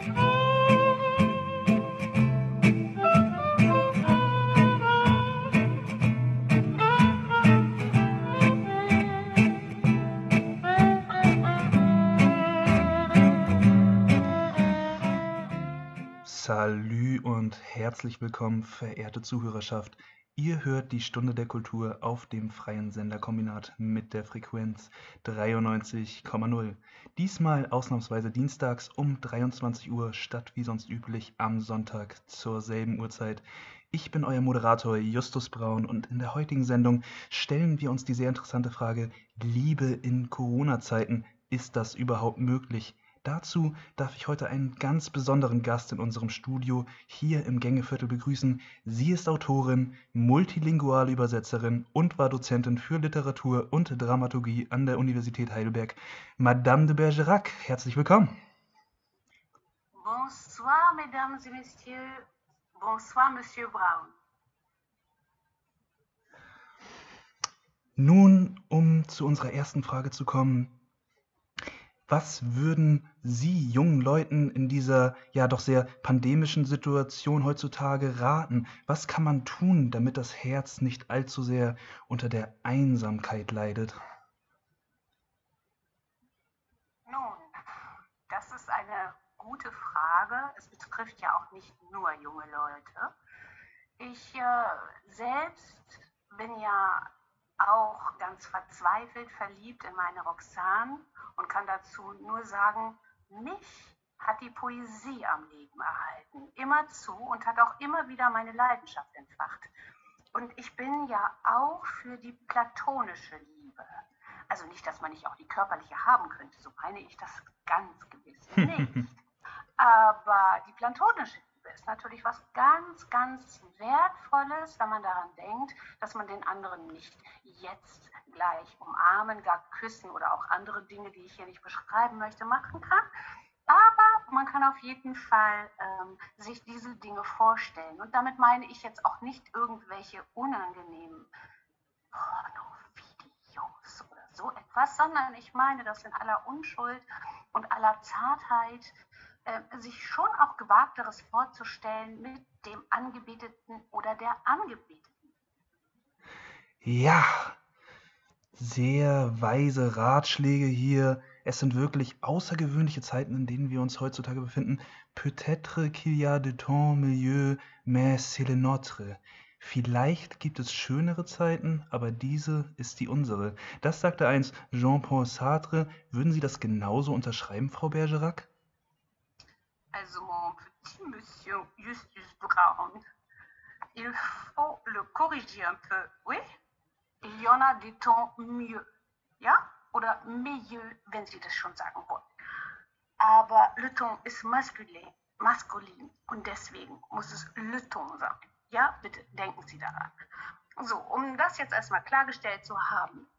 Salü und herzlich willkommen, verehrte Zuhörerschaft. Ihr hört die Stunde der Kultur auf dem freien Senderkombinat mit der Frequenz 93,0. Diesmal ausnahmsweise dienstags um 23 Uhr statt wie sonst üblich am Sonntag zur selben Uhrzeit. Ich bin euer Moderator Justus Braun und in der heutigen Sendung stellen wir uns die sehr interessante Frage: Liebe in Corona-Zeiten, ist das überhaupt möglich? Dazu darf ich heute einen ganz besonderen Gast in unserem Studio hier im Gängeviertel begrüßen. Sie ist Autorin, multilinguale Übersetzerin und war Dozentin für Literatur und Dramaturgie an der Universität Heidelberg. Madame de Bergerac, herzlich willkommen. Bonsoir, mesdames et messieurs. Bonsoir, Monsieur Braun. Nun, um zu unserer ersten Frage zu kommen: Was würden Sie jungen Leuten in dieser ja doch sehr pandemischen Situation heutzutage raten? Was kann man tun, damit das Herz nicht allzu sehr unter der Einsamkeit leidet? Nun, das ist eine gute Frage. Es betrifft ja auch nicht nur junge Leute. Ich selbst bin ja auch ganz verzweifelt verliebt in meine Roxane und kann dazu nur sagen, mich hat die Poesie am Leben erhalten, immerzu, und hat auch immer wieder meine Leidenschaft entfacht. Und ich bin ja auch für die platonische Liebe. Also nicht, dass man nicht auch die körperliche haben könnte, so meine ich das ganz gewiss nicht. Aber die platonische Liebe ist natürlich was ganz, ganz Wertvolles, wenn man daran denkt, dass man den anderen nicht jetzt gleich umarmen, gar küssen oder auch andere Dinge, die ich hier nicht beschreiben möchte, machen kann. Aber man kann auf jeden Fall sich diese Dinge vorstellen. Und damit meine ich jetzt auch nicht irgendwelche unangenehmen Porno-Videos oder so etwas, sondern ich meine das in aller Unschuld und aller Zartheit, sich schon auch Gewagteres vorzustellen mit dem Angebeteten oder der Angebeteten. Ja, sehr weise Ratschläge hier. Es sind wirklich außergewöhnliche Zeiten, in denen wir uns heutzutage befinden. Peut-être qu'il y a de temps milieu, mais c'est le nôtre. Vielleicht gibt es schönere Zeiten, aber diese ist die unsere. Das sagte einst Jean-Paul Sartre. Würden Sie das genauso unterschreiben, Frau Bergerac? Also, mon petit Monsieur Justus Braun, il faut le corriger un peu, oui? Il y en a des temps mieux, ja? Oder mieux, wenn Sie das schon sagen wollen. Aber le ton ist maskulin und deswegen muss es le ton sein. Ja, bitte denken Sie daran. So, um das jetzt erstmal klargestellt zu haben,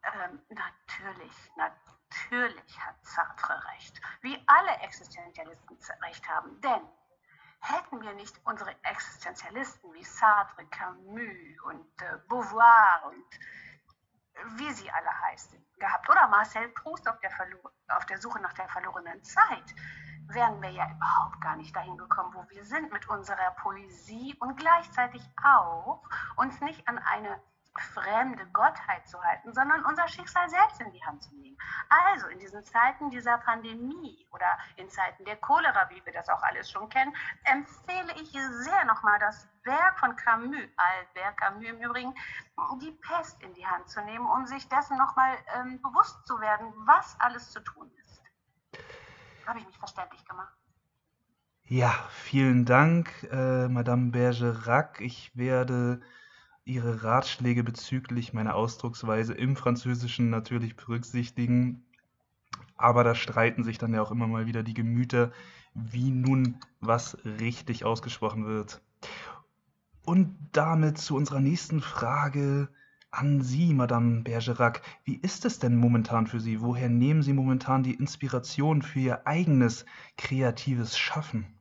natürlich hat Sartre recht, wie alle Existenzialisten recht haben, denn hätten wir nicht unsere Existenzialisten wie Sartre, Camus und Beauvoir und wie sie alle heißen, gehabt, oder Marcel Proust auf der Suche nach der verlorenen Zeit, wären wir ja überhaupt gar nicht dahin gekommen, wo wir sind mit unserer Poesie und gleichzeitig auch uns nicht an eine fremde Gottheit zu halten, sondern unser Schicksal selbst in die Hand zu nehmen. Also in diesen Zeiten dieser Pandemie oder in Zeiten der Cholera, wie wir das auch alles schon kennen, empfehle ich sehr nochmal das Werk von Camus, Albert Camus im Übrigen, die Pest in die Hand zu nehmen, um sich dessen nochmal bewusst zu werden, was alles zu tun ist. Habe ich mich verständlich gemacht? Ja, vielen Dank, Madame Bergerac. Ich werde Ihre Ratschläge bezüglich meiner Ausdrucksweise im Französischen natürlich berücksichtigen, aber da streiten sich dann ja auch immer mal wieder die Gemüter, wie nun was richtig ausgesprochen wird. Und damit zu unserer nächsten Frage an Sie, Madame Bergerac. Wie ist es denn momentan für Sie? Woher nehmen Sie momentan die Inspiration für Ihr eigenes kreatives Schaffen?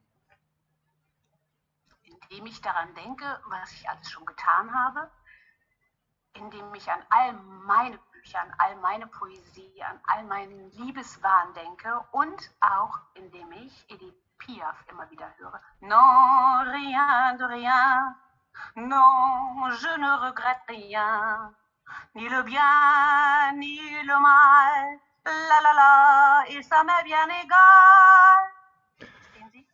Indem ich daran denke, was ich alles schon getan habe, indem ich an all meine Bücher, an all meine Poesie, an all meinen Liebeswahn denke und auch indem ich Edith Piaf immer wieder höre. Non, rien de rien. Non, je ne regrette rien. Ni le bien, ni le mal. La la la, et ça m'est bien égal. Verstehen Sie?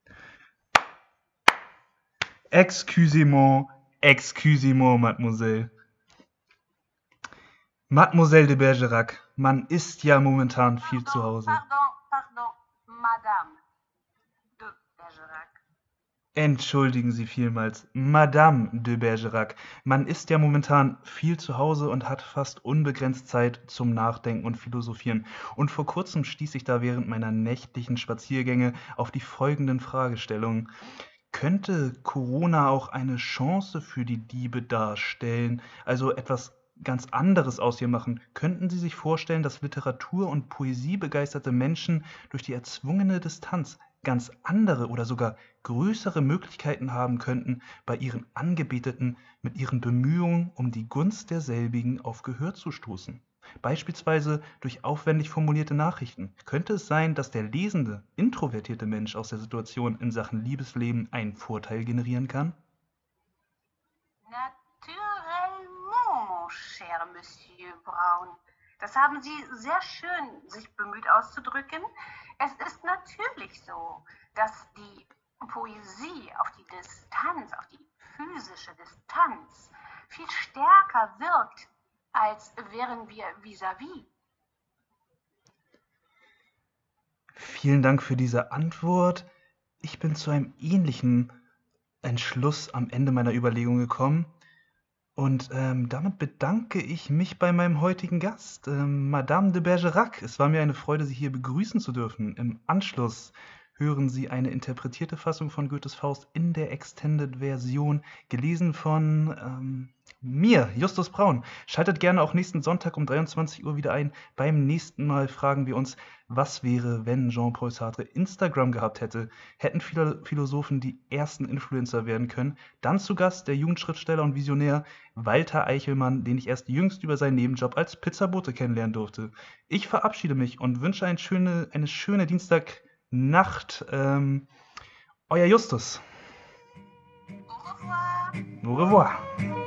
Excusez-moi, Mademoiselle. Mademoiselle de Bergerac, man ist ja momentan viel zu Hause. Pardon, Madame de Bergerac. Entschuldigen Sie vielmals, Madame de Bergerac. Man ist ja momentan viel zu Hause und hat fast unbegrenzt Zeit zum Nachdenken und Philosophieren. Und vor kurzem stieß ich da während meiner nächtlichen Spaziergänge auf die folgenden Fragestellungen. Könnte Corona auch eine Chance für die Diebe darstellen, also etwas ganz anderes aus ihr machen? Könnten Sie sich vorstellen, dass Literatur- und Poesiebegeisterte Menschen durch die erzwungene Distanz ganz andere oder sogar größere Möglichkeiten haben könnten, bei ihren Angebeteten mit ihren Bemühungen um die Gunst derselbigen auf Gehör zu stoßen? Beispielsweise durch aufwendig formulierte Nachrichten. Könnte es sein, dass der lesende, introvertierte Mensch aus der Situation in Sachen Liebesleben einen Vorteil generieren kann? Naturellement, mon cher Monsieur Braun. Das haben Sie sehr schön sich bemüht auszudrücken. Es ist natürlich so, dass die Poesie auf die Distanz, auf die physische Distanz viel stärker wirkt, als wären wir vis-à-vis. Vielen Dank für diese Antwort. Ich bin zu einem ähnlichen Entschluss am Ende meiner Überlegung gekommen. Und damit bedanke ich mich bei meinem heutigen Gast, Madame de Bergerac. Es war mir eine Freude, Sie hier begrüßen zu dürfen. Im Anschluss hören Sie eine interpretierte Fassung von Goethes Faust in der Extended-Version, gelesen von mir, Justus Braun. Schaltet gerne auch nächsten Sonntag um 23 Uhr wieder ein. Beim nächsten Mal fragen wir uns, was wäre, wenn Jean-Paul Sartre Instagram gehabt hätte? Hätten viele Philosophen die ersten Influencer werden können? Dann zu Gast der Jugendschriftsteller und Visionär Walter Eichelmann, den ich erst jüngst über seinen Nebenjob als Pizzabote kennenlernen durfte. Ich verabschiede mich und wünsche eine schöne Dienstagnacht. Euer Justus. Au revoir. Au revoir.